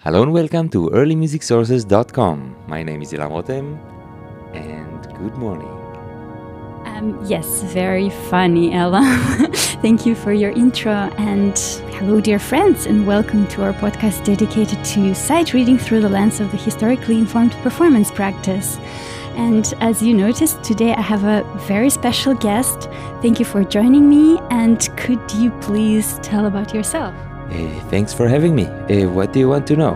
Hello and welcome to earlymusicsources.com. My name is Ilam Rotem and good morning. Yes, very funny, Ella. Thank you for your intro. And hello, dear friends, and welcome to our podcast dedicated to sight reading through the lens of the historically informed performance practice. And as you noticed, today I have a very special guest. Thank you for joining me. And could you please tell about yourself? Thanks for having me. What do you want to know?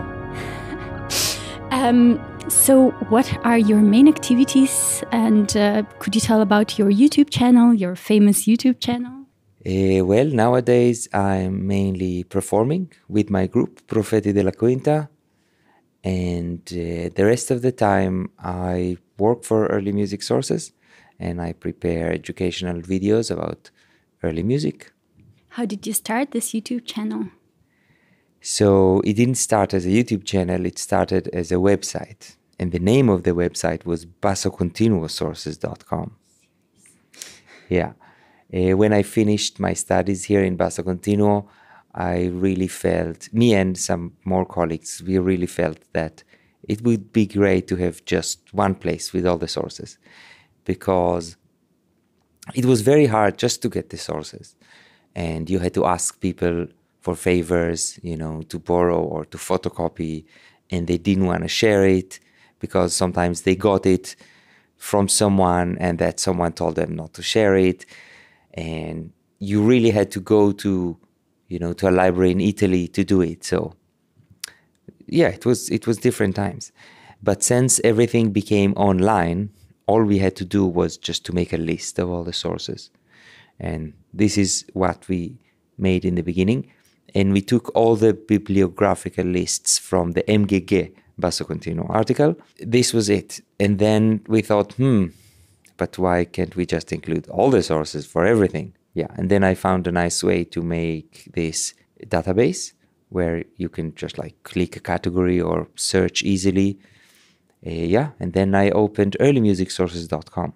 So what are your main activities? And could you tell about your YouTube channel, your famous YouTube channel? Well, nowadays I'm mainly performing with my group, Profeti della Quinta. And the rest of the time I work for Early Music Sources and I prepare educational videos about early music. How did you start this YouTube channel? So it didn't start as a YouTube channel, it started as a website. And the name of the website was bassocontinuosources.com. Yeah. When I finished my studies here in Basso Continuo, I really felt, me and some more colleagues, we really felt that it would be great to have just one place with all the sources. Because it was very hard just to get the sources. And you had to ask people for favors, to borrow or to photocopy, and they didn't want to share it because sometimes they got it from someone and that someone told them not to share it. And you really had to go to a library in Italy to do it. So yeah, it was different times. But since everything became online, all we had to do was just to make a list of all the sources. And this is what we made in the beginning. And we took all the bibliographical lists from the MGG Basso Continuo article. This was it. And then we thought, but why can't we just include all the sources for everything? Yeah. And then I found a nice way to make this database where you can just click a category or search easily. And then I opened earlymusicsources.com.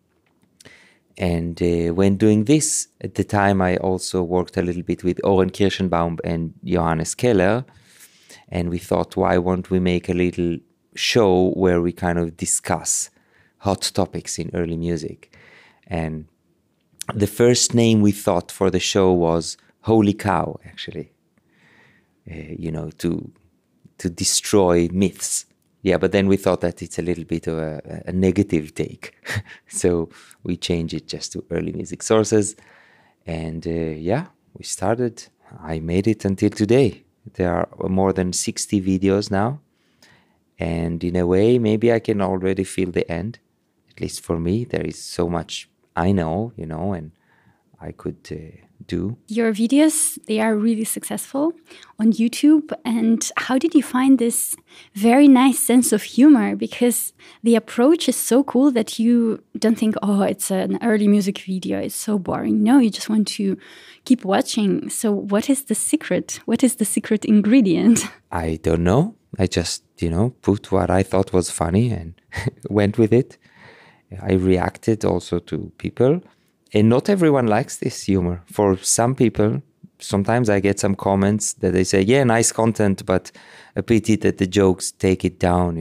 And when doing this, at the time, I also worked a little bit with Oren Kirschenbaum and Johannes Keller. And we thought, why won't we make a little show where we kind of discuss hot topics in early music? And the first name we thought for the show was Holy Cow, actually. To destroy myths. Yeah, but then we thought that it's a little bit of a negative take. So we changed it just to Early Music Sources. And we started. I made it until today. There are more than 60 videos now. And in a way, maybe I can already feel the end. At least for me, there is so much I know, and I could do. Your videos, they are really successful on YouTube. And how did you find this very nice sense of humor? Because the approach is so cool that you don't think, oh, it's an early music video, it's so boring. No, you just want to keep watching. So what is the secret? What is the secret ingredient? I don't know. I just, put what I thought was funny and went with it. I reacted also to people. And not everyone likes this humor. For some people, sometimes I get some comments that they say, yeah, nice content, but a pity that the jokes take it down,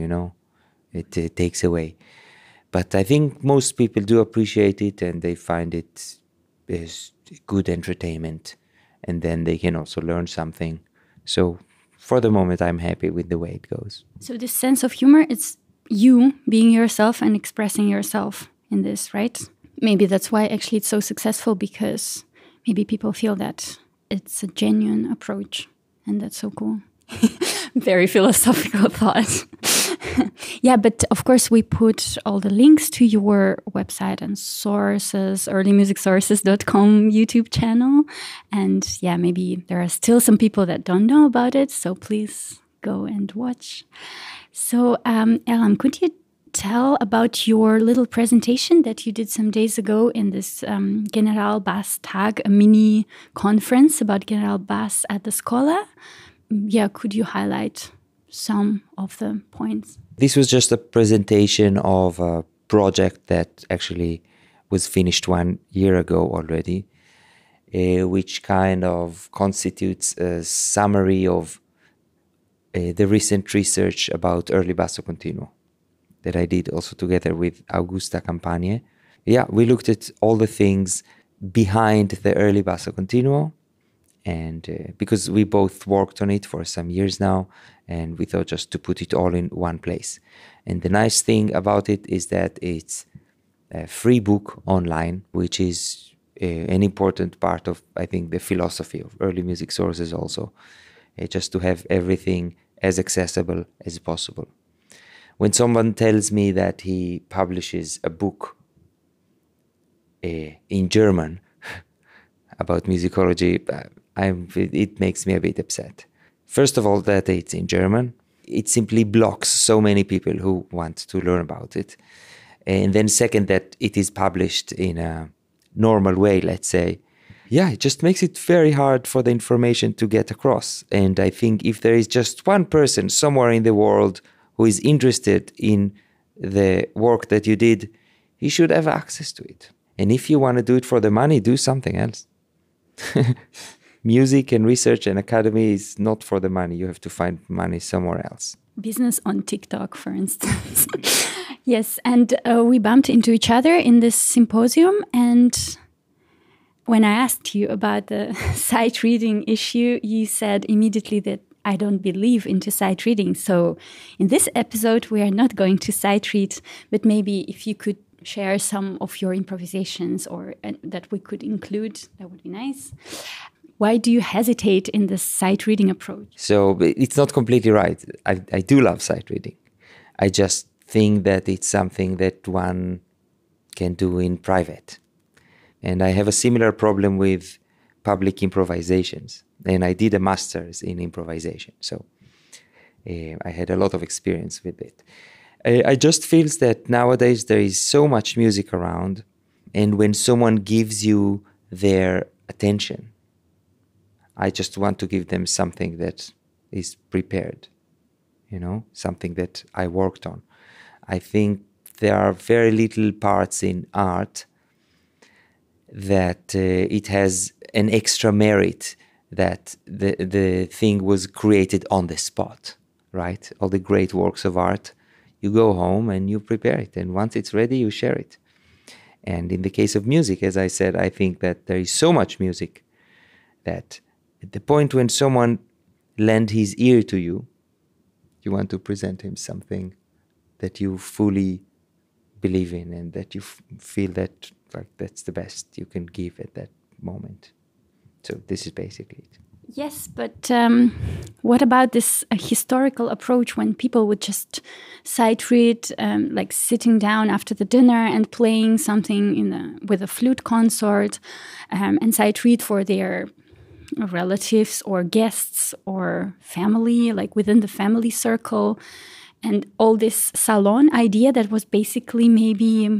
It takes away. But I think most people do appreciate it and they find it is good entertainment. And then they can also learn something. So for the moment, I'm happy with the way it goes. So this sense of humor, it's you being yourself and expressing yourself in this, right? Maybe that's why actually it's so successful, because maybe people feel that it's a genuine approach, and that's so cool. Very philosophical thought. Yeah, but of course we put all the links to your website and sources, earlymusicsources.com YouTube channel. And yeah, maybe there are still some people that don't know about it, so please go and watch. So Elam, could you tell about your little presentation that you did some days ago in this General Bass Tag, a mini conference about General Bass at the Schola? Yeah, could you highlight some of the points? This was just a presentation of a project that actually was finished 1 year ago already, which kind of constitutes a summary of the recent research about early basso continuo that I did also together with Augusta Campagne. Yeah, we looked at all the things behind the early basso continuo, and because we both worked on it for some years now, and we thought just to put it all in one place. And the nice thing about it is that it's a free book online, which is an important part of, I think, the philosophy of early music sources also, just to have everything as accessible as possible. When someone tells me that he publishes a book in German about musicology, it makes me a bit upset. First of all, that it's in German. It simply blocks so many people who want to learn about it. And then second, that it is published in a normal way, let's say. Yeah, it just makes it very hard for the information to get across. And I think if there is just one person somewhere in the world who is interested in the work that you did, he should have access to it. And if you want to do it for the money, do something else. Music and research and academy is not for the money. You have to find money somewhere else. Business on TikTok, for instance. Yes, and we bumped into each other in this symposium, and when I asked you about the sight reading issue, you said immediately that I don't believe into sight reading. So in this episode, we are not going to sight read, but maybe if you could share some of your improvisations or that we could include, that would be nice. Why do you hesitate in the sight reading approach? So it's not completely right. I do love sight reading. I just think that it's something that one can do in private. And I have a similar problem with public improvisations. And I did a master's in improvisation. So I had a lot of experience with it. I just feel that nowadays there is so much music around. And when someone gives you their attention, I just want to give them something that is prepared, something that I worked on. I think there are very little parts in art that it has an extra merit that the thing was created on the spot, right? All the great works of art, you go home and you prepare it. And once it's ready, you share it. And in the case of music, as I said, I think that there is so much music that at the point when someone lends his ear to you, you want to present him something that you fully believe in and that you feel that that's the best you can give at that moment. So this is basically it. Yes, but what about this historical approach when people would just sight read, like sitting down after the dinner and playing something with a flute consort, and sight read for their relatives or guests or family, like within the family circle, and all this salon idea that was basically maybe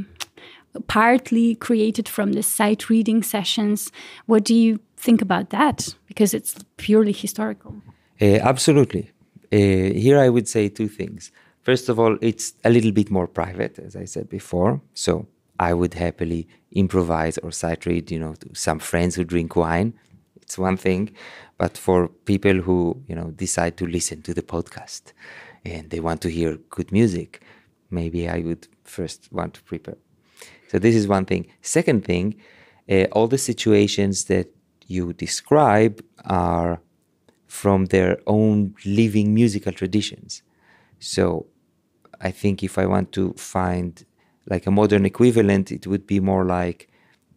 partly created from the sight reading sessions. What do you think about that? Because it's purely historical. Absolutely. Here I would say two things. First of all, it's a little bit more private, as I said before. So I would happily improvise or sight read, to some friends who drink wine. It's one thing. But for people who, decide to listen to the podcast and they want to hear good music, maybe I would first want to prepare. So this is one thing. Second thing, all the situations that you describe are from their own living musical traditions. So I think if I want to find like a modern equivalent, it would be more like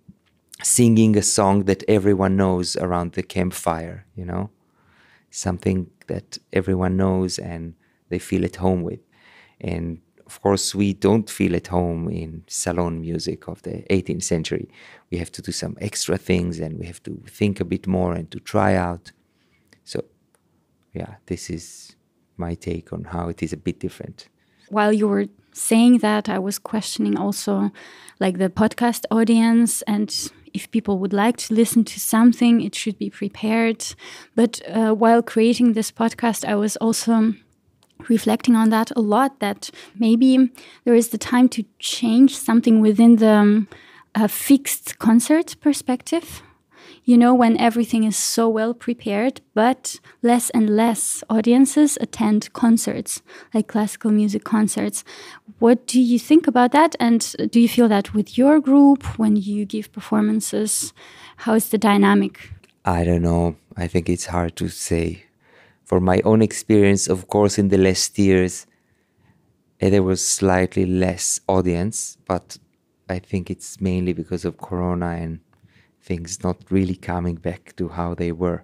singing a song that everyone knows around the campfire, something that everyone knows and they feel at home with. And of course, we don't feel at home in salon music of the 18th century. We have to do some extra things and we have to think a bit more and to try out. So, yeah, this is my take on how it is a bit different. While you were saying that, I was questioning also like the podcast audience, and if people would like to listen to something, it should be prepared. But while creating this podcast, I was also reflecting on that a lot, that maybe there is the time to change something within the fixed concert perspective. you know, when everything is so well prepared, but less and less audiences attend concerts, like classical music concerts. What do you think about that? And do you feel that with your group when you give performances? How is the dynamic? I don't know. I think it's hard to say. For my own experience, of course, in the last years, there was slightly less audience, but I think it's mainly because of Corona and things not really coming back to how they were.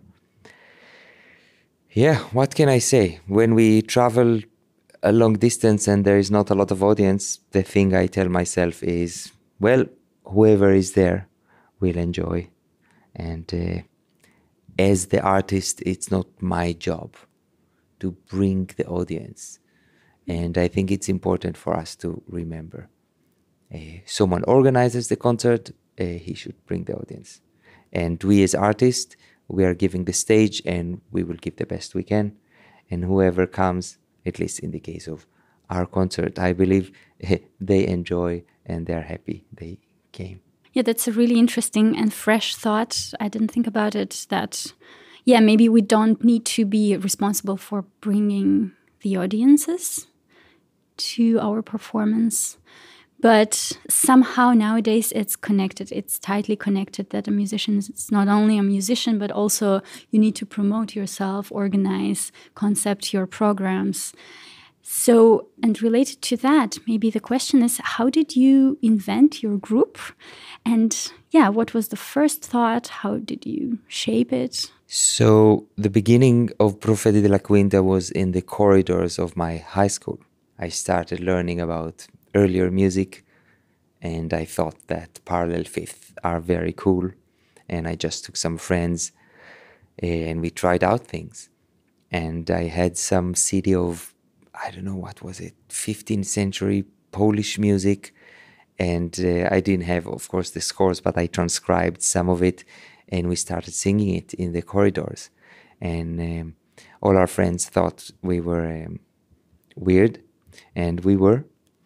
Yeah, what can I say? When we travel a long distance and there is not a lot of audience, the thing I tell myself is, well, whoever is there will enjoy. And as the artist, it's not my job to bring the audience. And I think it's important for us to remember. Someone organizes the concert, he should bring the audience. And we as artists, we are giving the stage and we will give the best we can. And whoever comes, at least in the case of our concert, I believe they enjoy and they're happy they came. Yeah, that's a really interesting and fresh thought. I didn't think about it that, yeah, maybe we don't need to be responsible for bringing the audiences to our performance. But somehow nowadays it's connected. It's tightly connected that a musician is not only a musician, but also you need to promote yourself, organize, concept your programs. So, and related to that, maybe the question is, how did you invent your group? And yeah, what was the first thought? How did you shape it? So the beginning of Profeti della Quinta was in the corridors of my high school. I started learning about earlier music and I thought that parallel fifth are very cool. And I just took some friends and we tried out things. And I had some CD of, I don't know, what was it, 15th century Polish music. And I didn't have, of course, the scores, but I transcribed some of it and we started singing it in the corridors. And all our friends thought we were weird, and we were.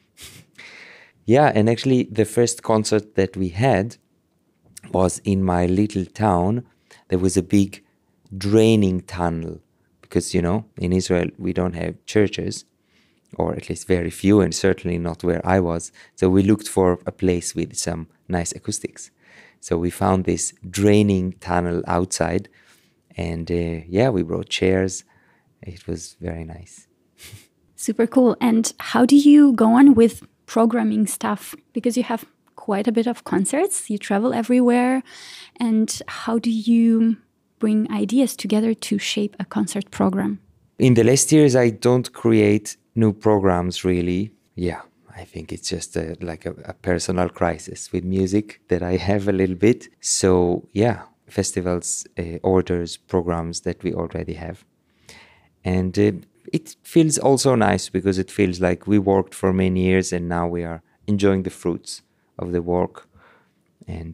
Yeah, and actually the first concert that we had was in my little town. There was a big draining tunnel because, you know, in Israel we don't have churches, or at least very few, and certainly not where I was. So we looked for a place with some nice acoustics. So we found this draining tunnel outside, and yeah, we brought chairs. It was very nice. Super cool. And how do you go on with programming stuff? Because you have quite a bit of concerts, you travel everywhere. And how do you bring ideas together to shape a concert program? In the last years, I don't create new programs really. Yeah, I think it's just like a personal crisis with music that I have a little bit. So yeah, festivals, orders, programs that we already have. And it feels also nice because it feels like we worked for many years and now we are enjoying the fruits of the work. And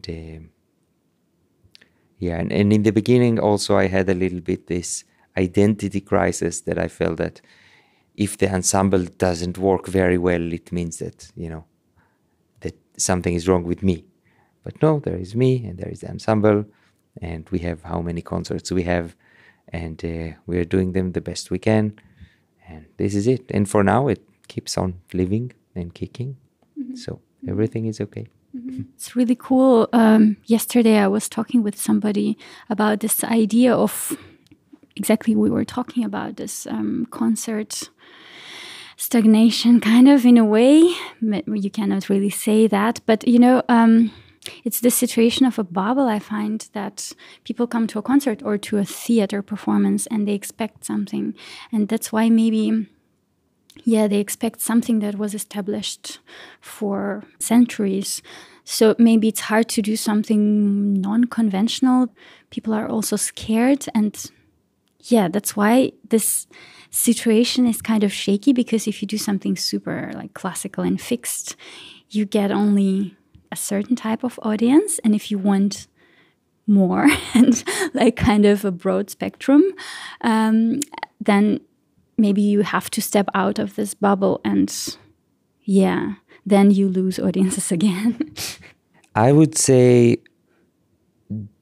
yeah, and in the beginning also I had a little bit this identity crisis that I felt that if the ensemble doesn't work very well, it means that, you know, that something is wrong with me. But no, there is me and there is the ensemble and we have how many concerts we have and we are doing them the best we can. And this is it. And for now, it keeps on living and kicking. Mm-hmm. So everything is okay. Mm-hmm. It's really cool. Yesterday, I was talking with somebody about this idea of exactly we were talking about this concert stagnation, kind of in a way. You cannot really say that. But, you know, it's the situation of a bubble. I find that people come to a concert or to a theater performance and they expect something. And that's why maybe, yeah, they expect something that was established for centuries. So maybe it's hard to do something non-conventional. People are also scared. And yeah, that's why this situation is kind of shaky, because if you do something super like classical and fixed, you get only a certain type of audience. And if you want more and like kind of a broad spectrum, then maybe you have to step out of this bubble and yeah, then you lose audiences again. I would say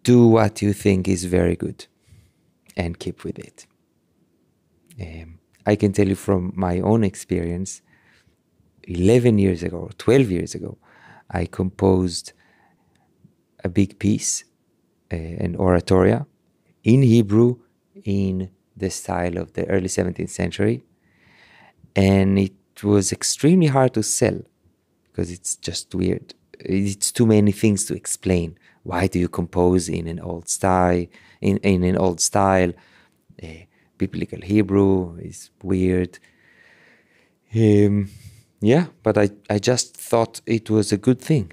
do what you think is very good and keep with it. I can tell you from my own experience, 11 years ago, or 12 years ago, I composed a big piece, an oratoria, in Hebrew, in the style of the early 17th century. And it was extremely hard to sell because it's just weird. It's too many things to explain. Why do you compose in an old style? In an old style, biblical Hebrew is weird. But I just thought it was a good thing,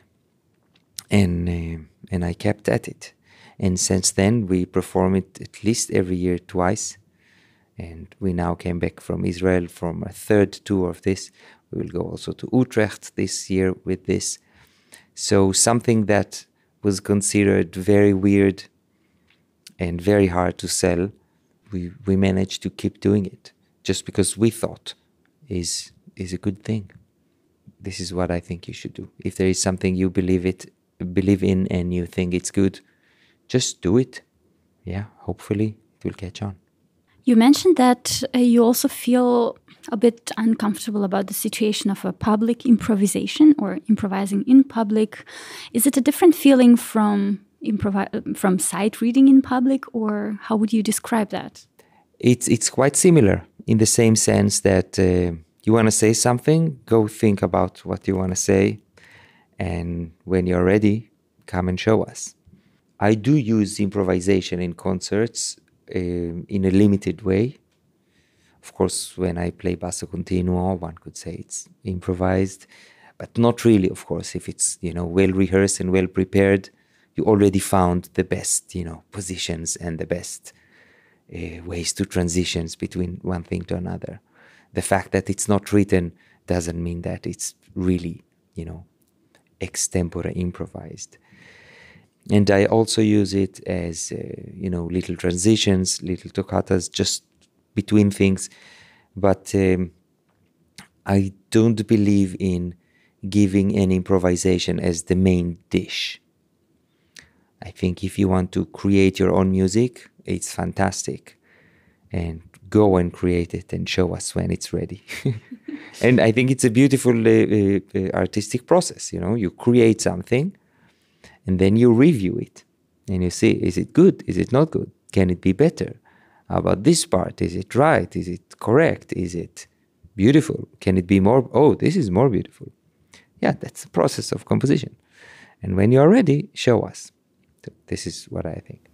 and I kept at it. And since then, we perform it at least every year twice. And we now came back from Israel from a third tour of this. We will go also to Utrecht this year with this. So something that was considered very weird and very hard to sell, we managed to keep doing it just because we thought is a good thing. This is what I think you should do. If there is something you believe in and you think it's good, just do it. Yeah, hopefully it will catch on. You mentioned that you also feel a bit uncomfortable about the situation of a public improvisation or improvising in public. Is it a different feeling from sight reading in public, or how would you describe that? It's quite similar in the same sense that you want to say something, go think about what you want to say, and when you're ready, come and show us. I do use improvisation in concerts in a limited way. Of course, when I play basso continuo, one could say it's improvised, but not really, of course. If it's, well rehearsed and well prepared, you already found the best, positions and the best ways to transitions between one thing to another. The fact that it's not written doesn't mean that it's really, extempore improvised. And I also use it as, little transitions, little toccatas, just between things. But I don't believe in giving an improvisation as the main dish. I think if you want to create your own music, it's fantastic. And go and create it and show us when it's ready. And I think it's a beautiful artistic process. You create something and then you review it and you see, is it good? Is it not good? Can it be better? How about this part? Is it right? Is it correct? Is it beautiful? Can it be more? Oh, this is more beautiful. Yeah, that's the process of composition. And when you're ready, show us. So this is what I think.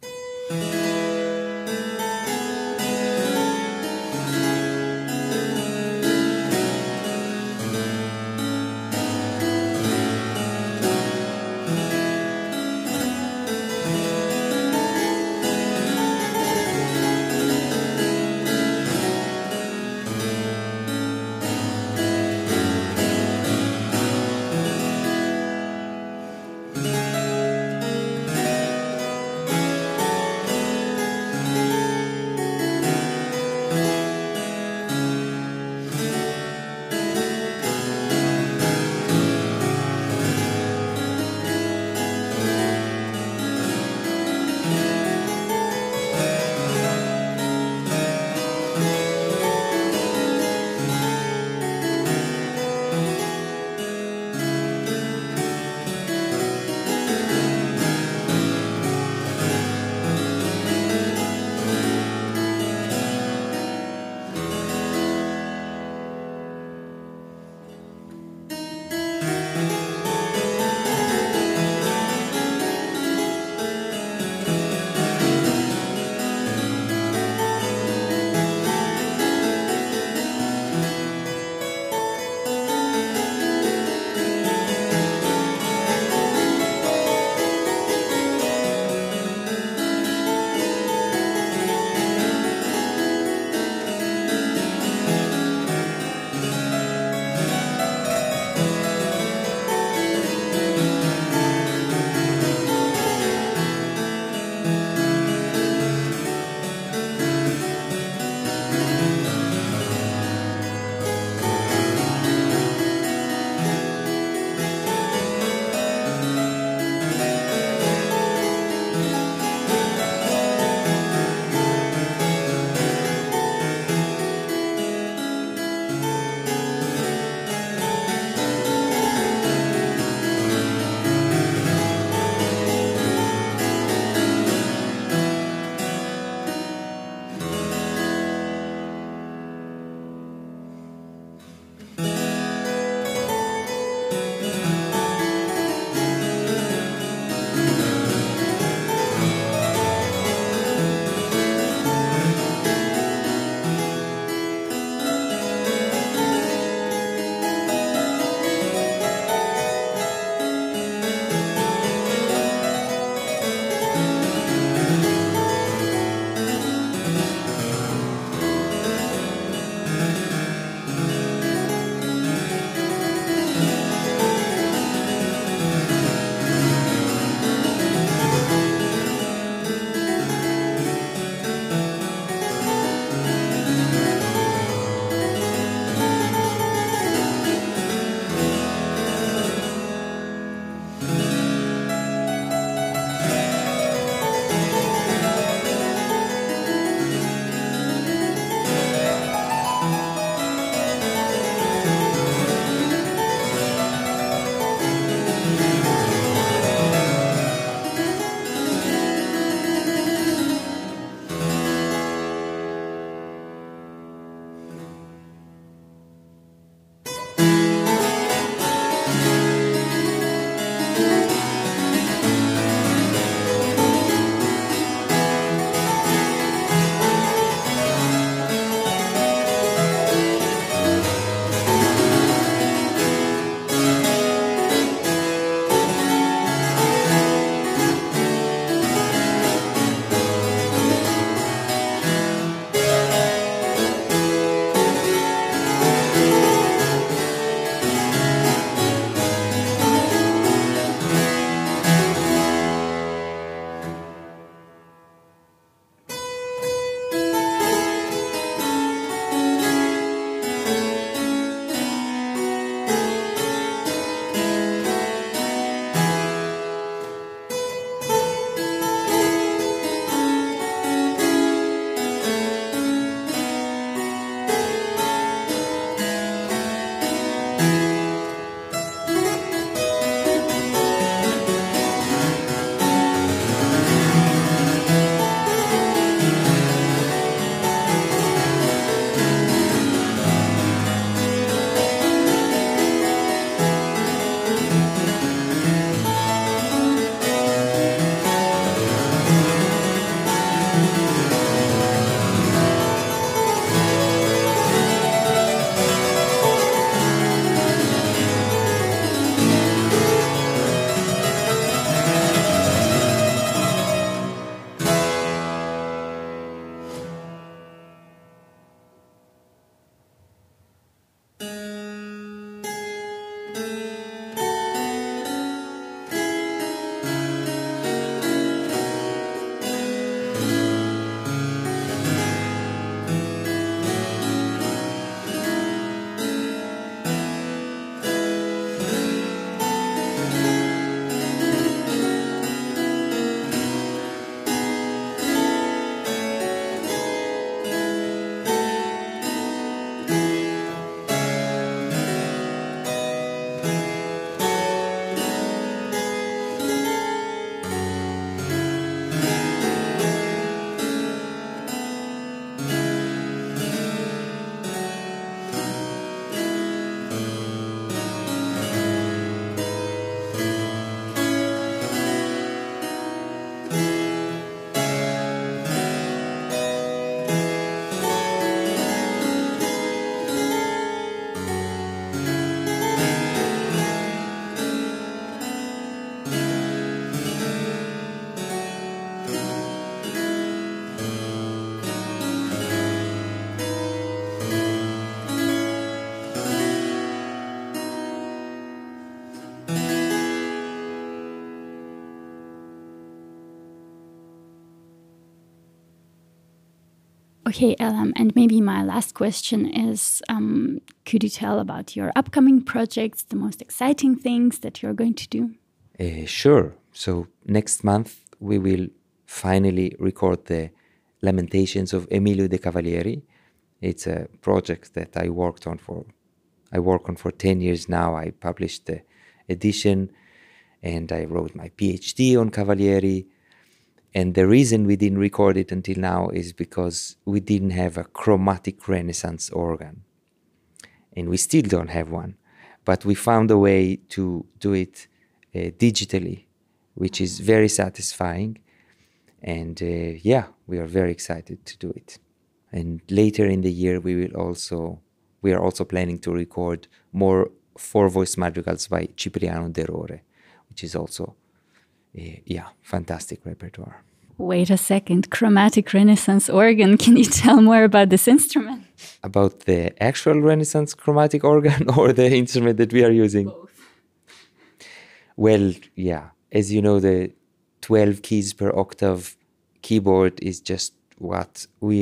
Okay, Elam, and maybe my last question is, could you tell about your upcoming projects, the most exciting things that you're going to do? Sure. So next month we will finally record the Lamentations of Emilio de Cavalieri. It's a project that I work on for 10 years now. I published the edition and I wrote my PhD on Cavalieri. And the reason we didn't record it until now is because we didn't have a chromatic Renaissance organ. And we still don't have one. But we found a way to do it digitally, which is very satisfying. And we are very excited to do it. And later in the year, we are also planning to record more 4-voice madrigals by Cipriano Derore, which is also fantastic repertoire. Wait a second, chromatic Renaissance organ. Can you tell more about this instrument? About the actual Renaissance chromatic organ or the instrument that we are using? Both. Well, yeah. As you know, the 12 keys per octave keyboard is just what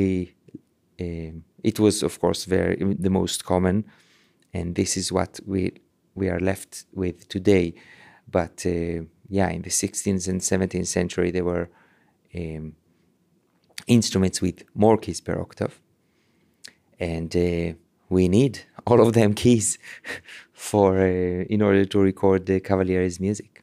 it was, of course, the most common, and this is what we are left with today. But in the 16th and 17th century, there were instruments with more keys per octave, and we need all of them keys in order to record the Cavalieri's music.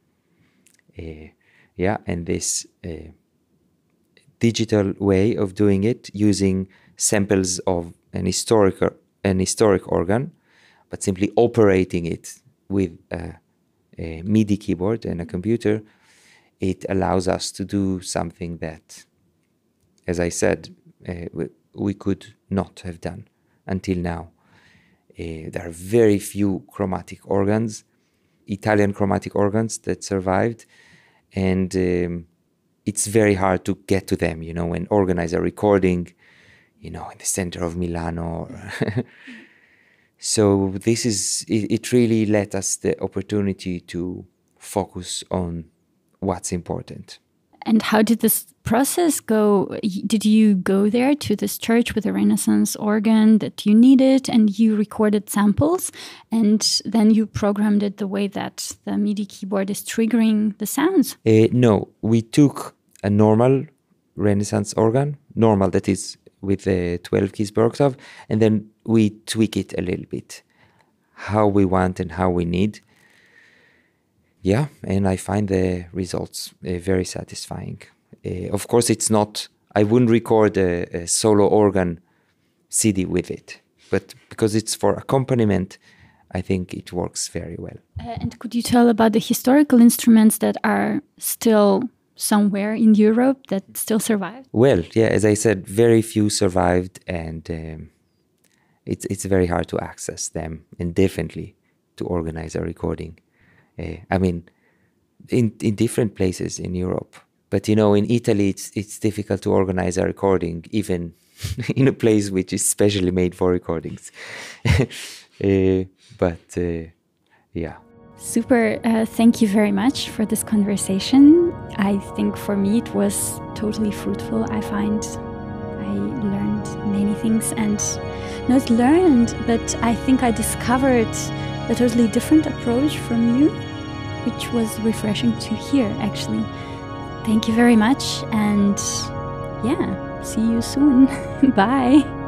And this digital way of doing it, using samples of an historic organ, but simply operating it with a MIDI keyboard and a computer, it allows us to do something that, as I said, we could not have done until now. There are very few chromatic organs, Italian chromatic organs that survived, and it's very hard to get to them, and organize a recording, in the center of Milano. So it really let us the opportunity to focus on what's important. And how did this process go? Did you go there to this church with a Renaissance organ that you needed and you recorded samples and then you programmed it the way that the MIDI keyboard is triggering the sounds? No, we took a normal Renaissance organ, that is with 12 keys per octave, and then we tweak it a little bit, how we want and how we need. Yeah, and I find the results very satisfying. Of course, I wouldn't record a solo organ CD with it, but because it's for accompaniment, I think it works very well. And could you tell about the historical instruments that are still somewhere in Europe that still survive? Well, yeah, as I said, very few survived, and it's very hard to access them and definitely to organize a recording. In different places in Europe. But, in Italy, it's difficult to organize a recording, even in a place which is specially made for recordings. Super. Thank you very much for this conversation. I think for me it was totally fruitful. I find I learned many things, and not learned, but I think I discovered a totally different approach from you, which was refreshing to hear, actually. Thank you very much, and see you soon. Bye.